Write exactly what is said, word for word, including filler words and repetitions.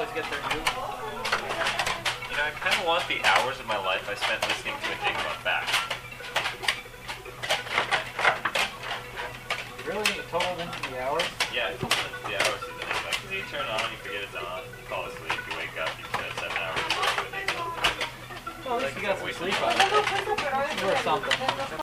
always get their new. You know, I kind of want the hours of my life I spent listening to Enigma back. Really? The total into the hours? Yeah, it's the hours of Enigma. Because you turn it on, you forget it's on, you fall asleep, you wake up, you spend seven hours listening to Enigma. Well, at least you got some sleep on it. Or something.